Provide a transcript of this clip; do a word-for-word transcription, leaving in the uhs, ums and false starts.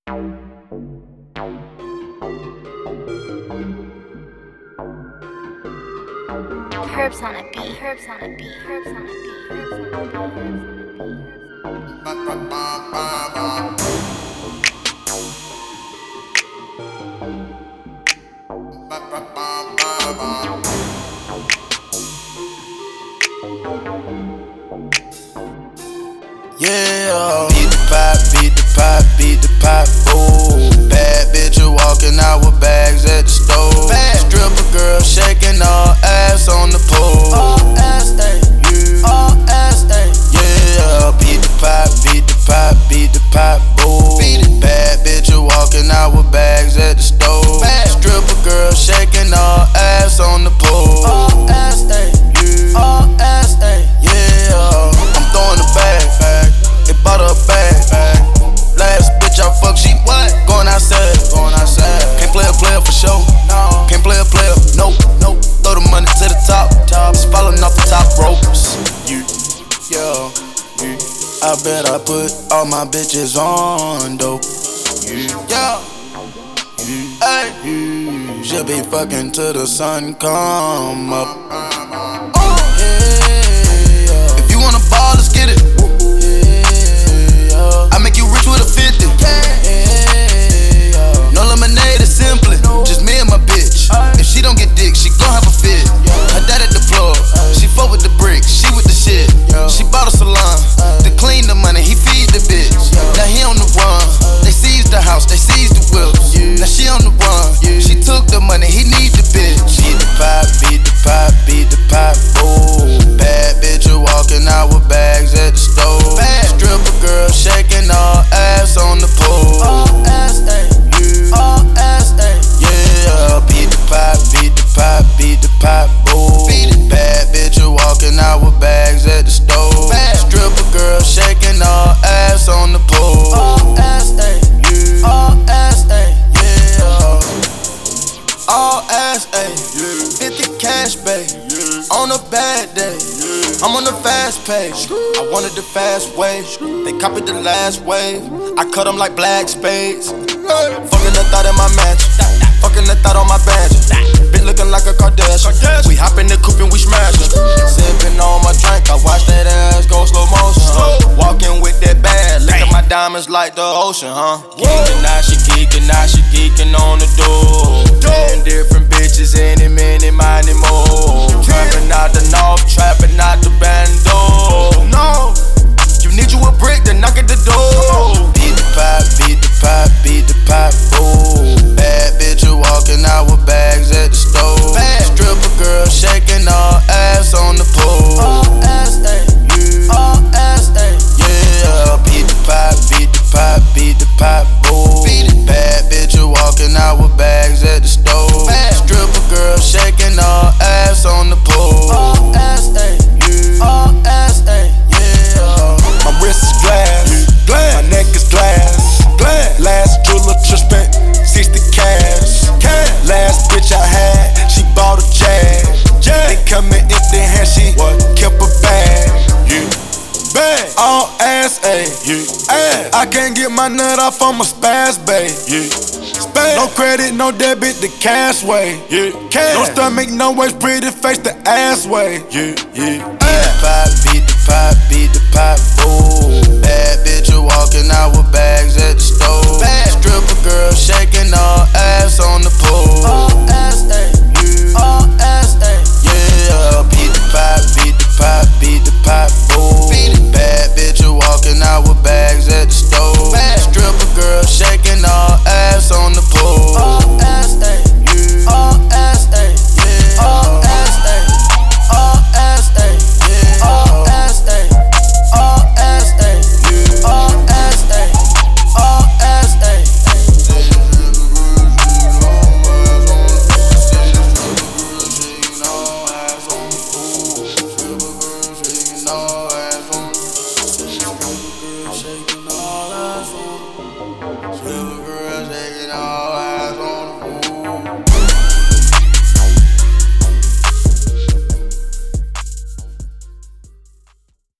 Herbs on a beat, herbs on a beat, herbs on a beat, herbs on a beat, herbs on a beat, herbs on a beat. Yeah, beat the pipe, beat the pipe, beat the pipe, ooh. Bad bitch walking out with bags at the stove. Stripper girl shaking all ass on the pole. All ass, ayy, yeah. All ass, ayy. Yeah, beat the pipe, beat the pipe, beat the pipe, ooh. Bad bitch walking out with bags at the stove. Stripper girl shaking all ass on the pole. All ass, ayy, yeah. All ass, ayy. Yeah, I'm throwing the bag. It bought her a bag. Last bitch I fuck, she what? Going outside, going outside. Can't play a player for sure. No. Can't play a player, nope, nope. Throw the money to the top, top. It's falling off the top ropes. You, yeah, yeah. I bet I put all my bitches on dope. Yeah, yeah, yeah. Hey, she'll be fucking till the sun come up. Oh, yeah, yeah. If you wanna ball, let's get it. I make you rich with a fifty. No lemonade, it's simply just me and my bitch. If she don't get dick, she gon' have a fit. Her dad at the plug, she fuck with the bricks, she with the shit. She bought a salon to clean the money, he feed the bitch. Now he on the run, they seized the house, they seized the whips. Now she on the run, she took the money, he need the bitch. Beat the pipe, beat the pipe, beat the pipe, ooh. Bad bitch walking out with bags at the stove. Stripper girl shaking all ass on the pole. All ass, ayy, yeah. All ass, ayy. Yeah, beat the pipe, beat the pipe, beat the pipe, ooh. Bad bitch walking out with bags at the stove. Stripper girl shaking all ass on the pole. All ass, ayy, yeah. All ass, ayy. Yeah, all ass, ayy. fifty cash, babe. On a bad day, I'm on the fast pace. I wanted the fast wave, they copied the last wave. I cut them like black spades. Fucking the thought in my mansion, fucking the thought on my badge. Been looking like a Kardashian. We hop in the coupe and we smashing. Sipping on my drink, I watch that ass go slow motion. Walking with that bag, licking my diamonds like the ocean, huh? Geeking, now she geeking, now she geeking on the door. Ten different bitches, any minute, many more. Trapping out the north, trapping out the bando. No, you need you a brick to knock at the door. Beat the pipe, beat the pipe, beat the pipe, ooh. Bad bitch walking out with bags at the stove. Stripper girl shaking all ass on the pole. All ass, ayy, yeah. All ass, ayy. Yeah, beat the pipe, beat the pipe, beat the pipe, ooh. Bad bitch walking out with bags at the stove. Stripper girl shaking all ass on the pole. All ass, ayy, yeah. All ass, ayy. Yeah. My wrist is glass, glass. My neck is glass, glass. Last jeweler just spent sixty cash. cash. Last bitch I had, she bought a Jag. Jag. They coming empty hand, she what? Kept a bag. Yeah. Bag. All ass, ayy. Yeah. Ass. I can't get my nut off on my spaz, babe. Yeah. Spaz. No credit, no debit, the cash way. Yeah. Cash. No stomach, no waist, pretty face, the ass way. Yeah. Yeah. Beat the pipe, beat the pipe, beat the pipe, ooh. Bad bitch walking out with bags at the stove.